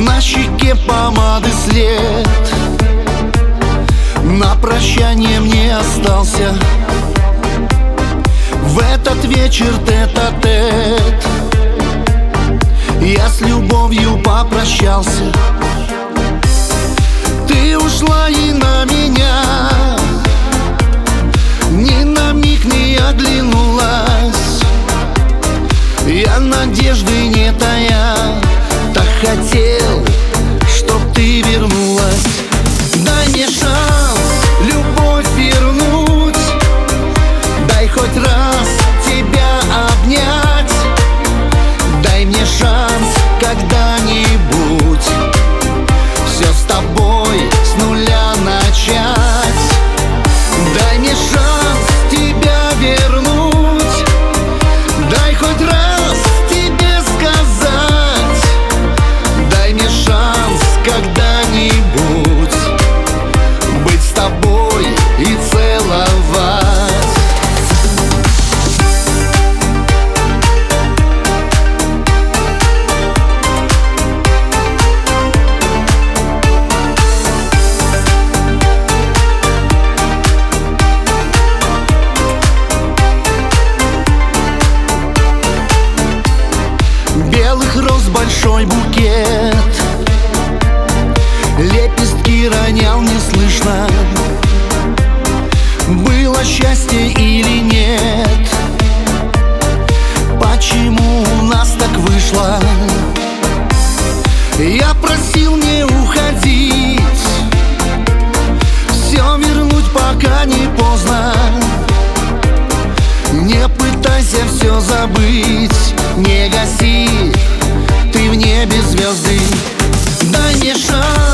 На щеке помады след, на прощание мне остался. В этот вечер тет-а-тет я с любовью попрощался. Ты ушла и на меня ни на миг не оглянулась. Я надежды не тая, так хотел, чтоб ты вернулась. Дай мне шанс любовь вернуть, дай хоть раз тебя обнять. Дай мне шанс когда-нибудь все с тобой с нуля начать. Дай мне шанс тебя вернуть, дай хоть раз тебе сказать. Дай мне шанс когда-нибудь быть с тобой и целовать. Белых роз большой букет, лепестки ронял неслышно. Было счастье или нет? Почему у нас так вышло? Я просил не уходить, все вернуть пока не поздно. Не пытайся все забыть, не гаси ты в небе звезды. Дай мне шанс